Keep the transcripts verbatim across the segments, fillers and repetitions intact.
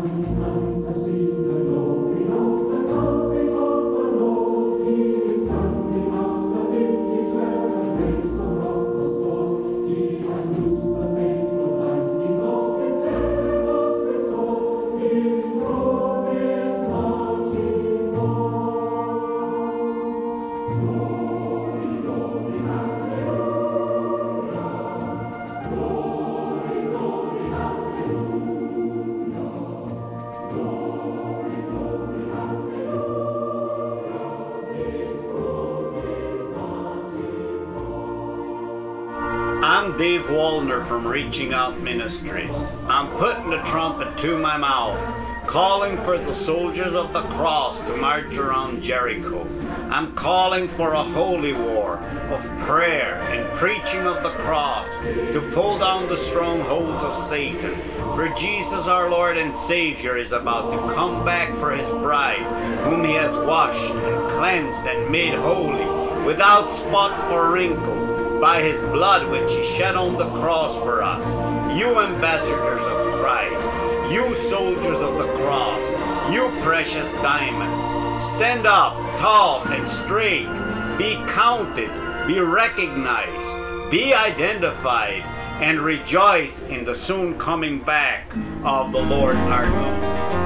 I'm Dave Wallner from Reaching Out Ministries. I'm putting the trumpet to my mouth, calling for the soldiers of the cross to march around Jericho. I'm calling for a holy war of prayer and preaching of the cross to pull down the strongholds of Satan. For Jesus our Lord and Savior is about to come back for his bride, whom he has washed and cleansed and made holy, without spot or wrinkle, by his blood which he shed on the cross for us. You ambassadors of Christ, you soldiers of the cross, you precious diamonds, stand up tall and straight, be counted, be recognized, be identified, and rejoice in the soon coming back of the Lord our God.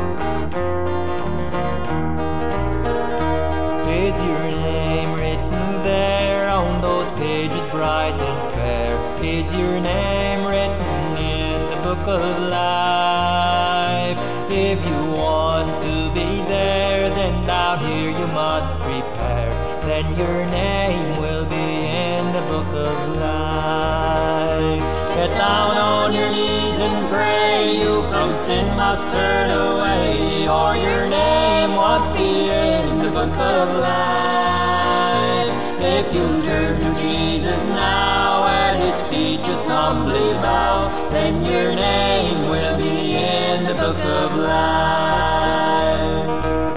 Is your name written there on those pages bright and fair? Is your name written in the book of life? If you want to be there, then down here you must prepare. Then your name will be in the book of life. Get down on your knees and pray, you from sin must turn away, or your name won't be in the book of life. If you turn to Jesus now, at his feet just humbly bow, then your name will be in the book of life.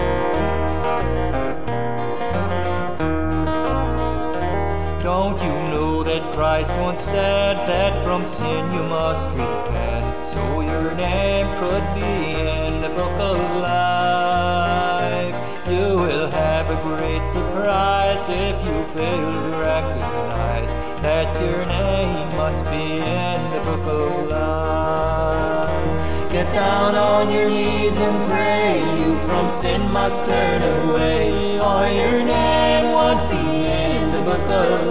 Don't you know that Christ once said that from sin you must repent, so your name could be in the book of life? You will have a great surprise if you fail to recognize that your name must be in the book of life. Get down on your knees and pray, you from sin must turn away, or your name won't be in the book of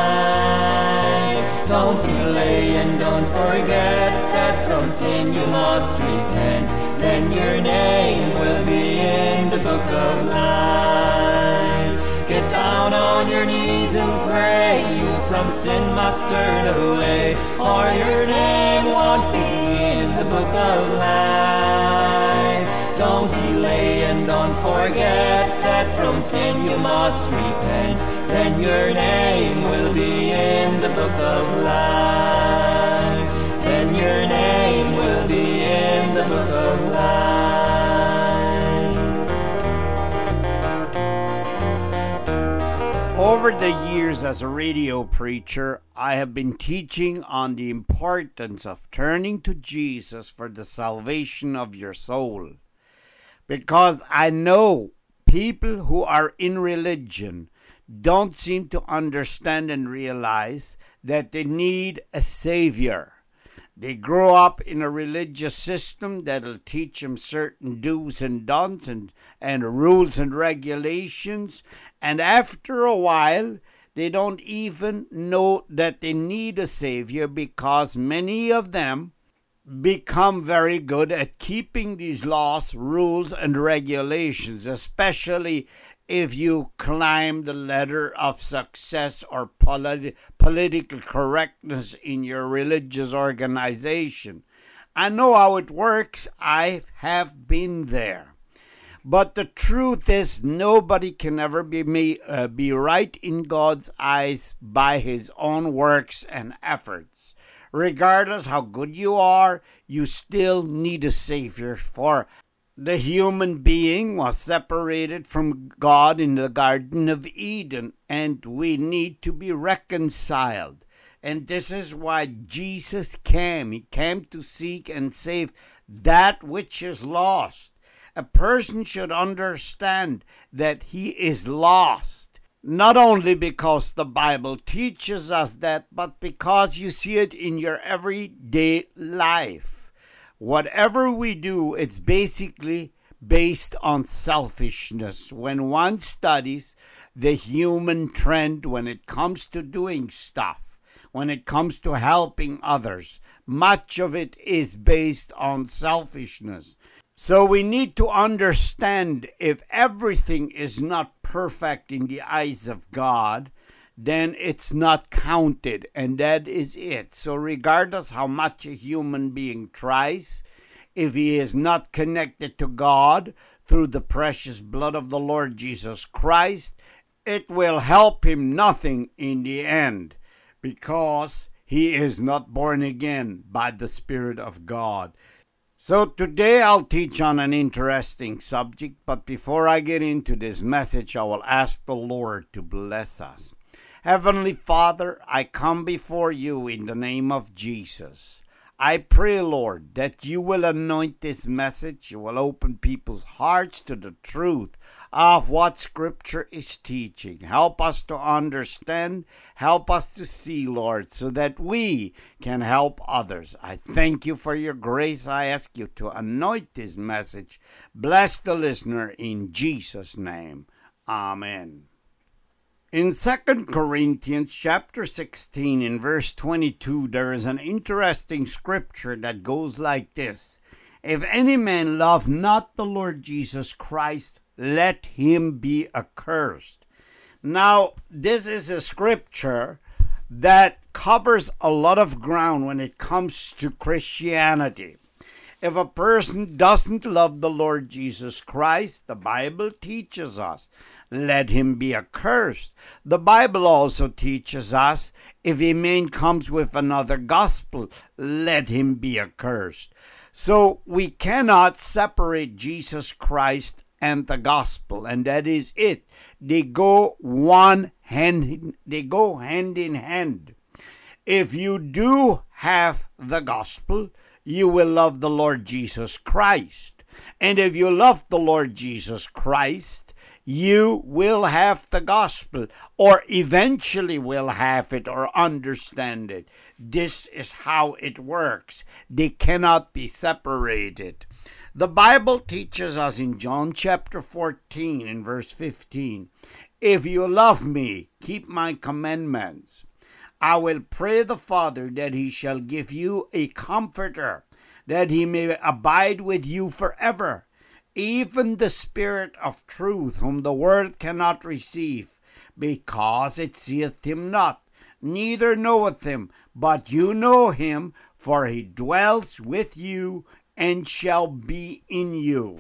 life. Don't delay and don't forget that from sin you must repent, then your name will be in the book of life. Get down on your knees and pray, you from sin must turn away, or your name won't be in the book of life. Don't delay and don't forget that from sin you must repent, then your name will be in the book of life. Then your name will be in the book of life. Over the years as a radio preacher, I have been teaching on the importance of turning to Jesus for the salvation of your soul. Because I know people who are in religion don't seem to understand and realize that they need a savior. They grow up in a religious system that'll teach them certain do's and don'ts and, and rules and regulations, and after a while, they don't even know that they need a savior, because many of them become very good at keeping these laws, rules, and regulations, especially if you climb the ladder of success or politi- political correctness in your religious organization. I know how it works. I have been there. But the truth is, nobody can ever be, me, uh, be right in God's eyes by his own works and efforts. Regardless how good you are, you still need a savior, for the human being was separated from God in the Garden of Eden, and we need to be reconciled. And this is why Jesus came. He came to seek and save that which is lost. A person should understand that he is lost, not only because the Bible teaches us that, but because you see it in your everyday life. Whatever we do, it's basically based on selfishness. When one studies the human trend when it comes to doing stuff, when it comes to helping others, much of it is based on selfishness. So we need to understand, if everything is not perfect in the eyes of God, then it's not counted, and that is it. So regardless how much a human being tries, if he is not connected to God through the precious blood of the Lord Jesus Christ, it will help him nothing in the end, because he is not born again by the Spirit of God. So today I'll teach on an interesting subject, but before I get into this message, I will ask the Lord to bless us. Heavenly Father, I come before you in the name of Jesus. I pray, Lord, that you will anoint this message. You will open people's hearts to the truth of what Scripture is teaching. Help us to understand. Help us to see, Lord, so that we can help others. I thank you for your grace. I ask you to anoint this message. Bless the listener in Jesus' name. Amen. In Second Corinthians chapter sixteen, in verse twenty-two, there is an interesting scripture that goes like this: If any man love not the Lord Jesus Christ, let him be accursed. Now, this is a scripture that covers a lot of ground when it comes to Christianity. If a person doesn't love the Lord Jesus Christ, the Bible teaches us, let him be accursed. The Bible also teaches us, if a man comes with another gospel, let him be accursed. So we cannot separate Jesus Christ and the gospel, and that is it. They go one hand, they go hand in hand. If you do have the gospel, you will love the Lord Jesus Christ. And if you love the Lord Jesus Christ, you will have the gospel, or eventually will have it or understand it. This is how it works. They cannot be separated. The Bible teaches us in John chapter fourteen, in verse fifteen, if you love me, keep my commandments. I will pray the Father that he shall give you a comforter, that he may abide with you forever, even the Spirit of truth, whom the world cannot receive, because it seeth him not, neither knoweth him, but you know him, for he dwells with you and shall be in you.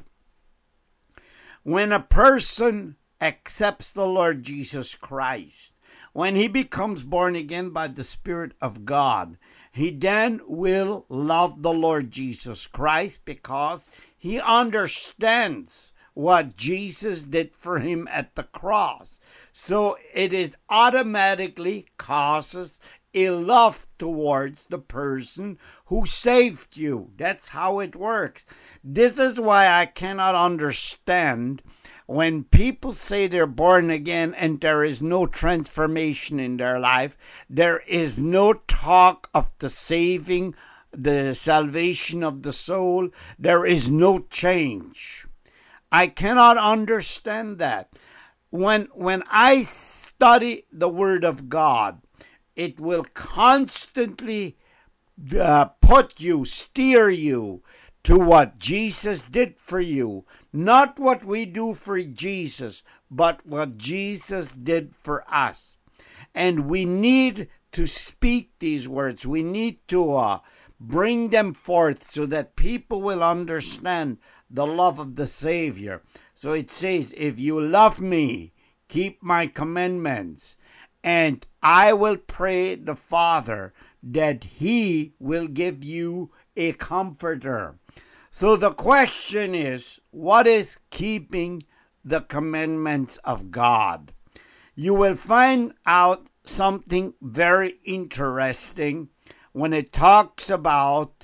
When a person accepts the Lord Jesus Christ, when he becomes born again by the Spirit of God, he then will love the Lord Jesus Christ because he understands what Jesus did for him at the cross. So it is automatically causes a love towards the person who saved you. That's how it works. This is why I cannot understand when people say they're born again and there is no transformation in their life, there is no talk of the saving, the salvation of the soul, there is no change. I cannot understand that. When, when I study the Word of God, it will constantly uh, put you, steer you to what Jesus did for you. Not what we do for Jesus, but what Jesus did for us. And we need to speak these words. We need to uh, bring them forth so that people will understand the love of the Savior. So it says, if you love me, keep my commandments, and I will pray the Father that he will give you a comforter. So the question is, what is keeping the commandments of God? You will find out something very interesting when it talks about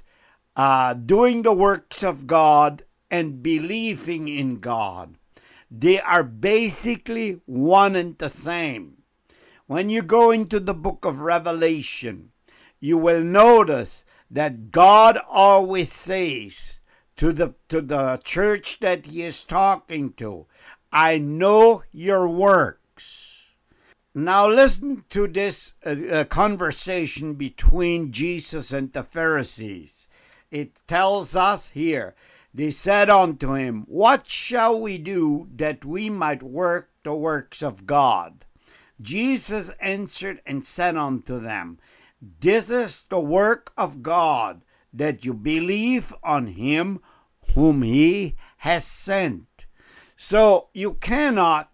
uh, doing the works of God and believing in God. They are basically one and the same. When you go into the book of Revelation, you will notice that God always says to the, to the church that he is talking to, I know your works. Now listen to this uh, uh, conversation between Jesus and the Pharisees. It tells us here, they said unto him, what shall we do that we might work the works of God? Jesus answered and said unto them, this is the work of God, that you believe on him whom he has sent. So you cannot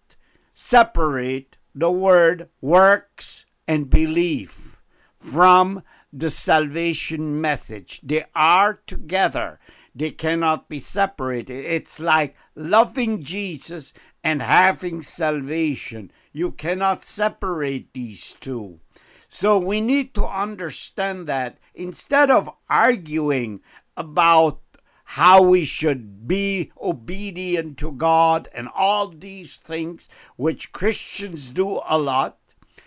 separate the word works and belief from the salvation message. They are together. They cannot be separated. It's like loving Jesus and having salvation. You cannot separate these two. So we need to understand that instead of arguing about how we should be obedient to God and all these things, which Christians do a lot,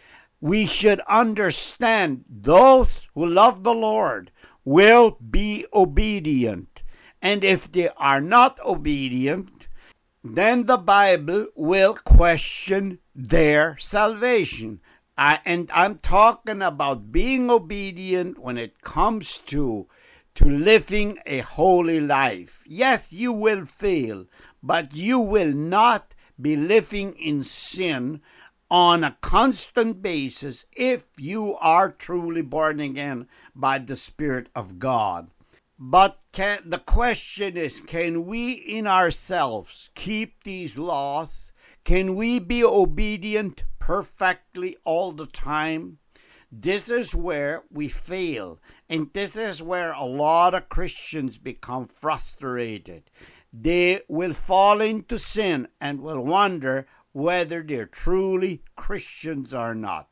we should understand those who love the Lord will be obedient. And if they are not obedient, then the Bible will question their salvation. I, and I'm talking about being obedient when it comes to to living a holy life. Yes, you will fail, but you will not be living in sin on a constant basis if you are truly born again by the Spirit of God. But can, the question is, can we in ourselves keep these laws? Can we be obedient perfectly all the time? This is where we fail, and this is where a lot of Christians become frustrated. They will fall into sin and will wonder whether they're truly Christians or not.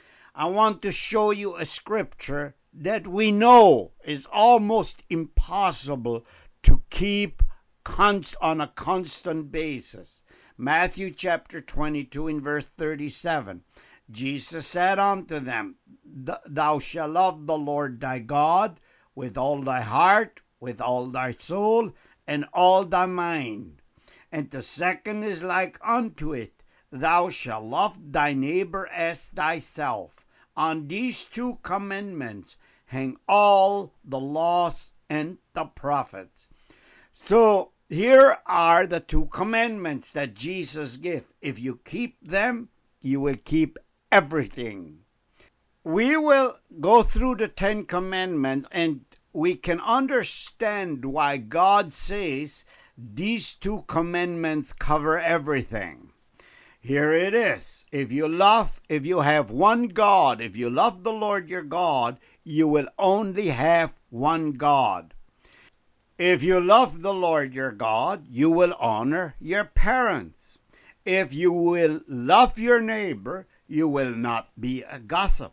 I want to show you a scripture that we know is almost impossible to keep const- on a constant basis. Matthew chapter twenty-two in verse thirty-seven. Jesus said unto them, thou shalt love the Lord thy God with all thy heart, with all thy soul, and all thy mind. And the second is like unto it, thou shalt love thy neighbor as thyself. On these two commandments hang all the laws and the prophets. So here are the two commandments that Jesus gave. If you keep them, you will keep everything. We will go through the Ten Commandments and we can understand why God says these two commandments cover everything. Here it is. If you love, if you have one God, if you love the Lord your God, you will only have one God. If you love the Lord your God, you will honor your parents. If you will love your neighbor, you will not be a gossip.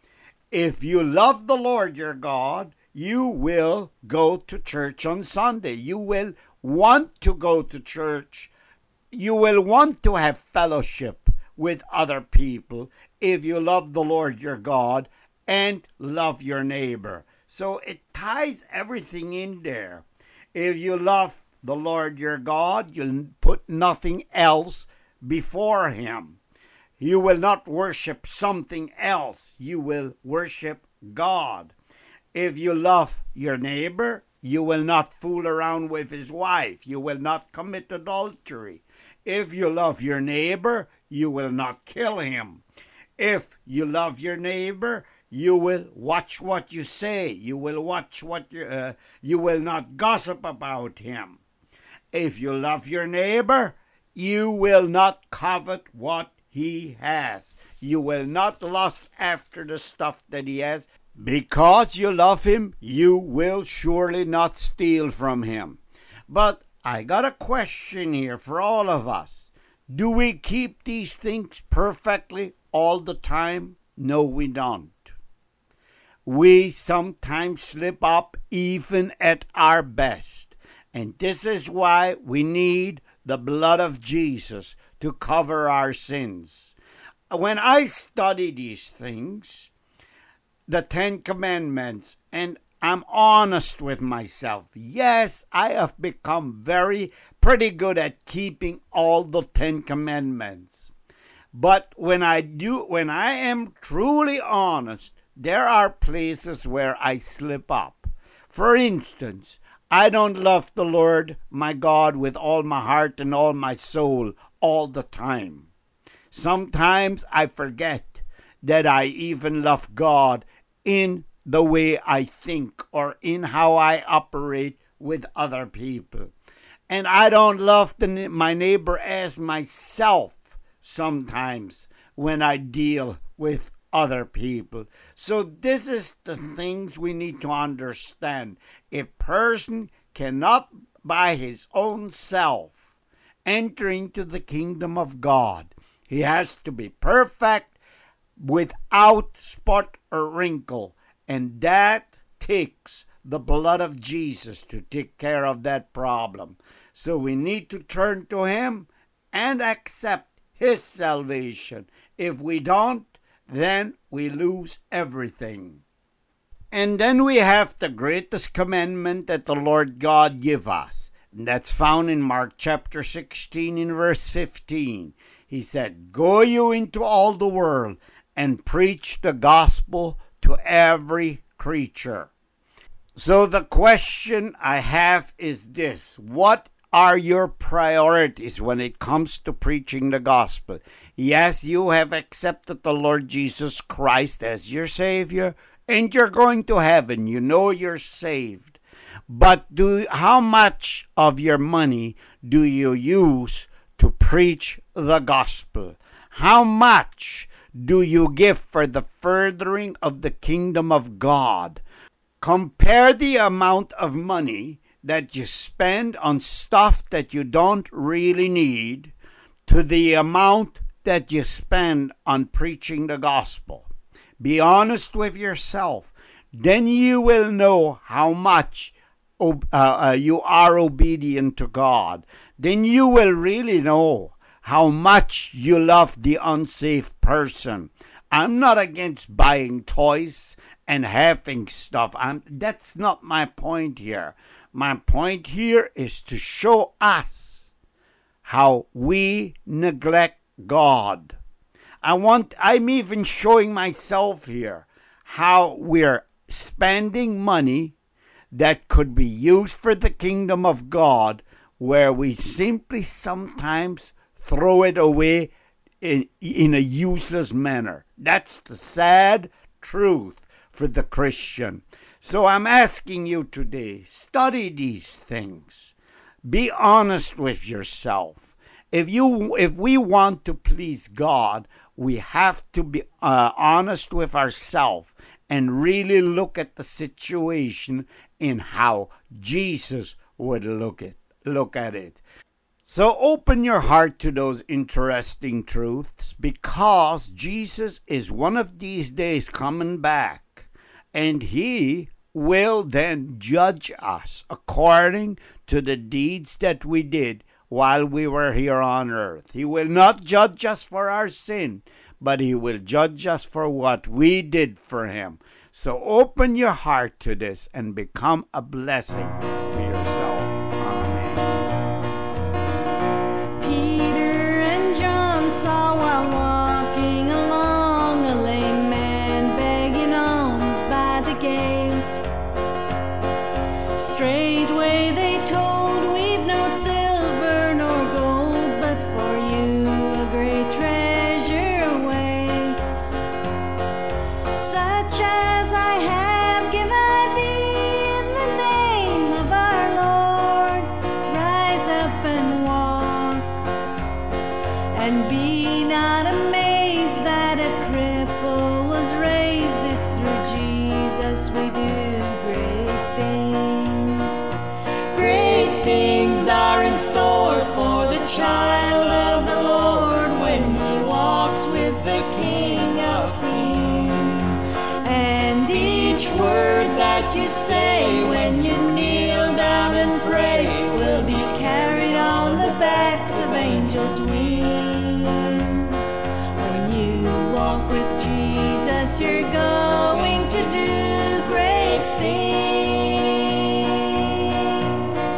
If you love the Lord your God, you will go to church on Sunday. You will want to go to church. You will want to have fellowship with other people if you love the Lord your God and love your neighbor. So it ties everything in there. If you love the Lord your God, you'll put nothing else before him. You will not worship something else. You will worship God. If you love your neighbor, you will not fool around with his wife. You will not commit adultery. If you love your neighbor, you will not kill him. If you love your neighbor, you will watch what you say. You will watch what you, uh, you will not gossip about him. If you love your neighbor, you will not covet what he has. You will not lust after the stuff that he has. Because you love him, you will surely not steal from him. But I got a question here for all of us. Do we keep these things perfectly all the time? No, we don't. we sometimes slip up even at our best. And this is why we need the blood of Jesus to cover our sins. When I study these things, the Ten Commandments, and I'm honest with myself, yes, I have become very pretty good at keeping all the Ten Commandments. But when I do, when I am truly honest, there are places where I slip up. For instance, I don't love the Lord my God with all my heart and all my soul all the time. Sometimes I forget that I even love God in the way I think or in how I operate with other people. And I don't love the, my neighbor as myself sometimes when I deal with other people. So this is the things we need to understand. A person cannot by his own self enter into the kingdom of God. He has to be perfect, without spot or wrinkle, and that takes the blood of Jesus to take care of that problem. So we need to turn to him and accept his salvation. If we don't, then we lose everything. And then we have the greatest commandment that the Lord God give us. And that's found in Mark chapter sixteen in verse fifteen. He said, "Go you into all the world and preach the gospel to every creature." So the question I have is this: what are your priorities when it comes to preaching the gospel? Yes, you have accepted the Lord Jesus Christ as your Savior, and you're going to heaven. You know you're saved. But do how much of your money do you use to preach the gospel? How much do you give for the furthering of the kingdom of God? Compare the amount of money that you spend on stuff that you don't really need to the amount that you spend on preaching the gospel. Be honest with yourself. Then you will know how much uh, uh, you are obedient to God. Then you will really know how much you love the unsaved person. I'm not against buying toys and having stuff. I'm, that's not my point here. My point here is to show us how we neglect God. I want, I'm even showing myself here how we're spending money that could be used for the kingdom of God, where we simply sometimes throw it away in, in a useless manner. That's the sad truth for the Christian. So I'm asking you today, study these things. Be honest with yourself. If you, if we want to please God, we have to be uh, honest with ourselves and really look at the situation in how Jesus would look at look at it. So open your heart to those interesting truths, because Jesus is one of these days coming back, and he will then judge us according to the deeds that we did while we were here on earth. He will not judge us for our sin, but he will judge us for what we did for him. So open your heart to this and become a blessing to yourself. Amen. Peter and John saw while walking along a lame man begging alms by the gate. Straightway they told, "We've no silver nor gold, but for you a great treasure awaits. Such as I have give I thee in the name of our Lord. angels' wings. When you walk with Jesus, you're going to do great things.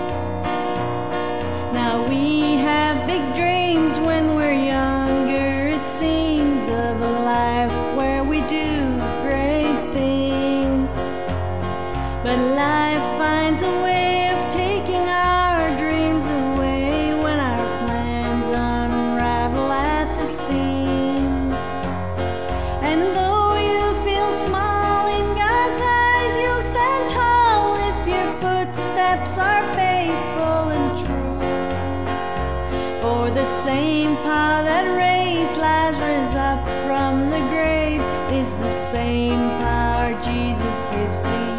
Now we have big dreams when we're younger, it seems, of a life where we do great things. But life finds a way of taking our dreams away when our plans unravel at the seams. And though you feel small in God's eyes, you'll stand tall if your footsteps are faithful and true. For the same power that raised Lazarus up from the grave is the same power Jesus gives to you.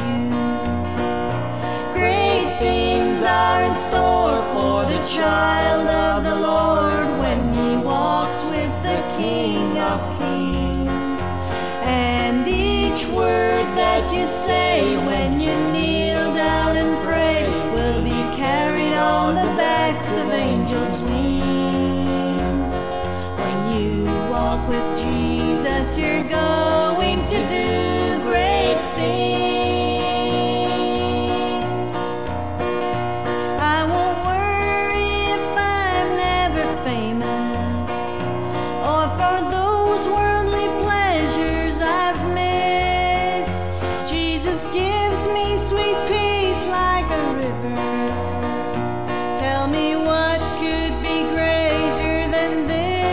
Great things are in store for the child of the Lord when he walks with the King of Kings. And each word that you say when you kneel down and pray will be carried on the backs of angels' wings. When you walk with Jesus, you're going to do great things. I won't worry if I'm never famous, or for those worldly pleasures I've missed. Jesus gives me sweet peace like a river. Tell me what could be greater than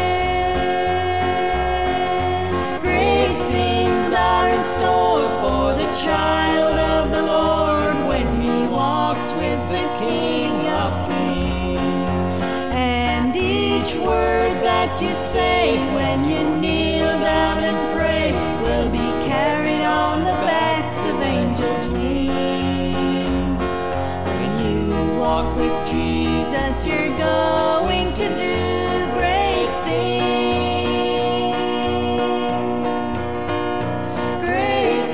this. Great things are in store for the child of the Lord when he walks with the King of Kings. And each word that you say when you kneel down and pray will be carried on the backs of angels' wings. When you walk with Jesus, you're going to do great things. Great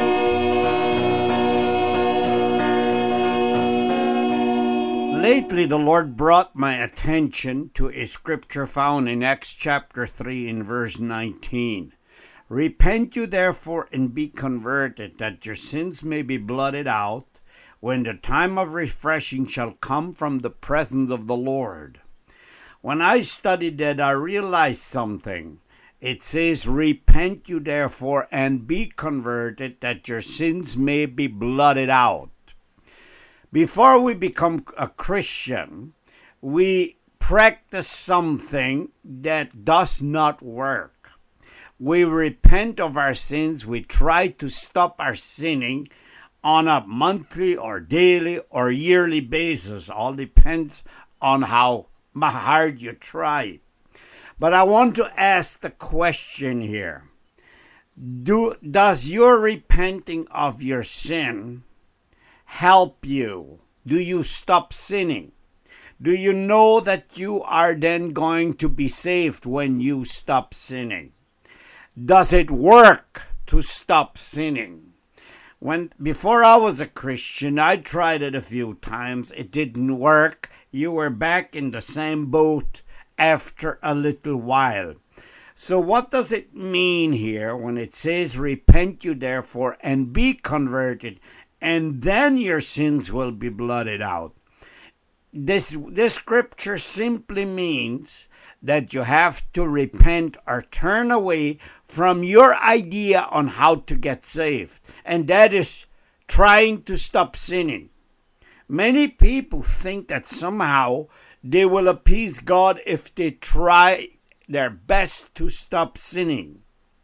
things. Lately, the Lord brought my attention to a scripture found in Acts chapter three in verse nineteen. Repent you therefore and be converted, that your sins may be blotted out, when the time of refreshing shall come from the presence of the Lord. When I studied that, I realized something. It says, repent you therefore and be converted, that your sins may be blotted out. Before we become a Christian, we practice something that does not work. We repent of our sins. We try to stop our sinning on a monthly or daily or yearly basis. All depends on how hard you try. But I want to ask the question here. Do, does your repenting of your sin help you? Do you stop sinning? Do you know that you are then going to be saved when you stop sinning? Does it work to stop sinning? When before I was a Christian, I tried it a few times. It didn't work. You were back in the same boat after a little while. So what does it mean here when it says, repent you therefore and be converted, and then your sins will be blotted out? This, this scripture simply means that you have to repent or turn away from your idea on how to get saved. And that is trying to stop sinning. Many people think that somehow they will appease God if they try their best to stop sinning.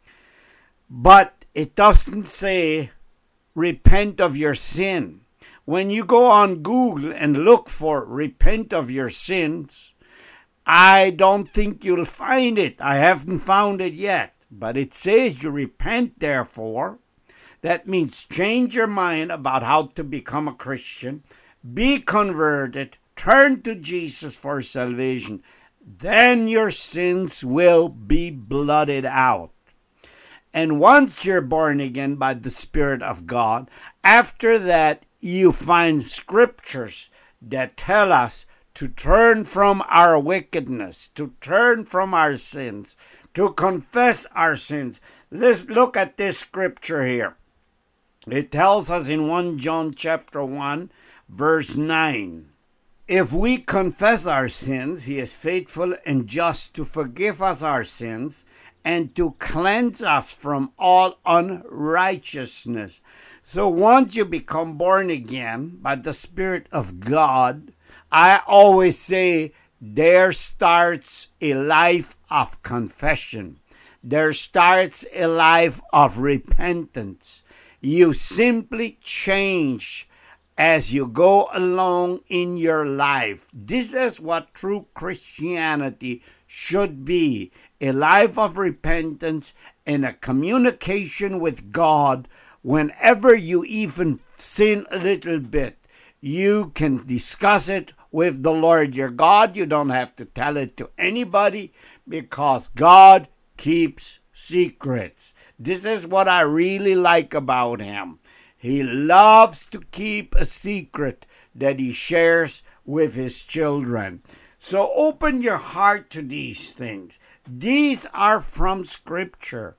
But it doesn't say repent of your sin. When you go on Google and look for repent of your sins, I don't think you'll find it. I haven't found it yet. But it says you repent, therefore. That means change your mind about how to become a Christian, be converted, turn to Jesus for salvation. Then your sins will be blotted out. And once you're born again by the Spirit of God, after that you find scriptures that tell us to turn from our wickedness, to turn from our sins, to confess our sins. Let's look at this scripture here. It tells us in First John chapter one, verse nine. If we confess our sins, he is faithful and just to forgive us our sins and to cleanse us from all unrighteousness. So once you become born again by the Spirit of God, I always say there starts a life of confession. There starts a life of repentance. You simply change as you go along in your life. This is what true Christianity should be, a life of repentance and a communication with God. Whenever you even sin a little bit, you can discuss it with the Lord your God. You don't have to tell it to anybody because God keeps secrets. This is what I really like about him. He loves to keep a secret that he shares with his children. So open your heart to these things. These are from Scripture.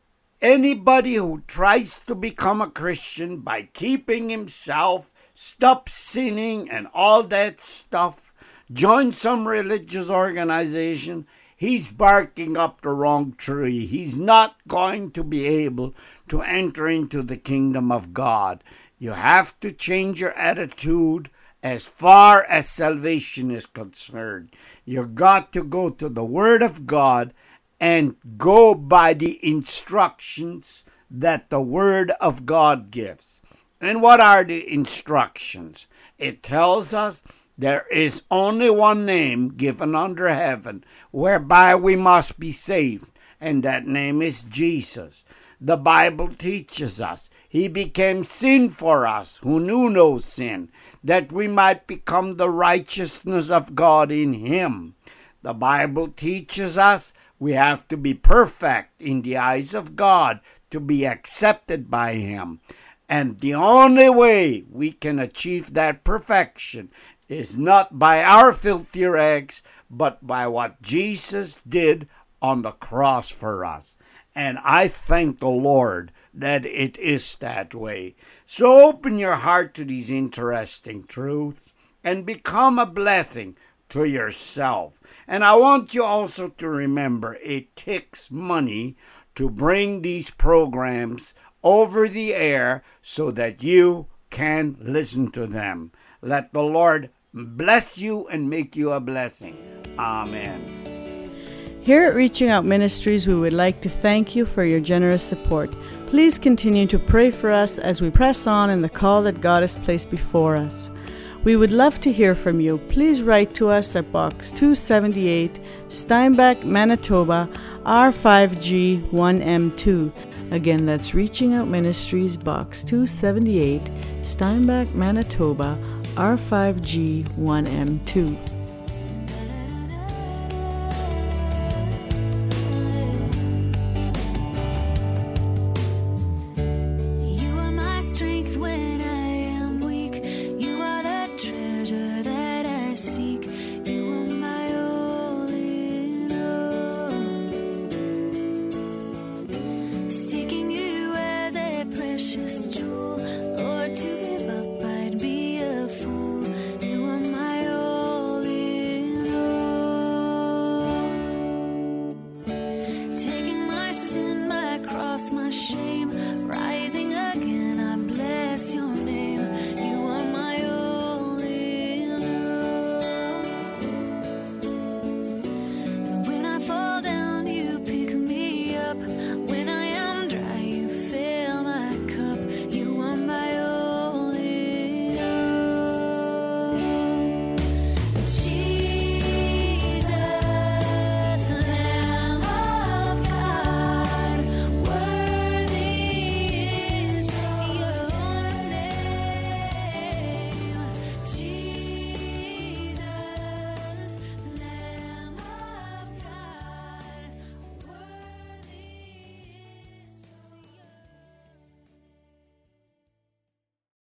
Anybody who tries to become a Christian by keeping himself, stop sinning and all that stuff, join some religious organization, he's barking up the wrong tree. He's not going to be able to enter into the kingdom of God. You have to change your attitude as far as salvation is concerned. You've got to go to the Word of God and go by the instructions that the Word of God gives. And what are the instructions? It tells us there is only one name given under heaven whereby we must be saved, and that name is Jesus. The Bible teaches us he became sin for us who knew no sin, that we might become the righteousness of God in him. The Bible teaches us we have to be perfect in the eyes of God to be accepted by him. And the only way we can achieve that perfection is not by our filthy rags, but by what Jesus did on the cross for us. And I thank the Lord that it is that way. So open your heart to these interesting truths and become a blessing to yourself. And I want you also to remember it takes money to bring these programs over the air so that you can listen to them. Let the Lord bless you and make you a blessing. Amen. Here at Reaching Out Ministries, we would like to thank you for your generous support. Please continue to pray for us as we press on in the call that God has placed before us. We would love to hear from you. Please write to us at Box two seventy-eight, Steinbach, Manitoba, R five G one M two. Again, that's Reaching Out Ministries, Box two seventy-eight, Steinbach, Manitoba, R five G one M two.